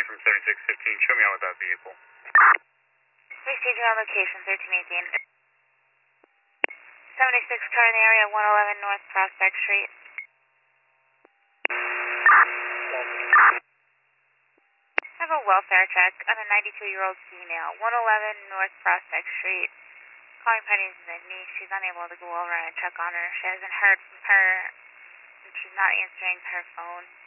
from 7615. Show me out with that vehicle. Receiving on location, 1318. 76 car in the area, 111 North Prospect Street. I have a welfare check on a 92-year-old female, 111 North Prospect Street. Calling Penny's niece. She's unable to go over and check on her. She hasn't heard from her, and she's not answering her phone.